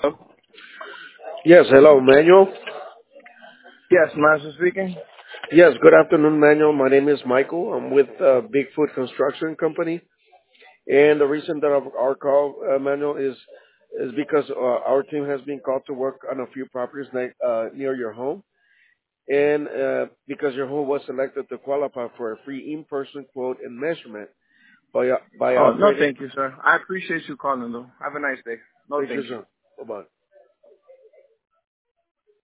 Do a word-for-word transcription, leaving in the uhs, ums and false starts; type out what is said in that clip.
Hello? Yes, hello, Manuel. Yes, Master speaking. Yes, good afternoon, Manuel. My name is Michael. I'm with uh, Bigfoot Construction Company, and the reason that of our call, uh, Manuel, is is because uh, our team has been called to work on a few properties ne- uh, near your home, and uh, because your home was selected to qualify for a free in-person quote and measurement by by Oh, no operating. thank you, sir. I appreciate you calling, though. Have a nice day. No Thank you, thank you. sir. Bye bye.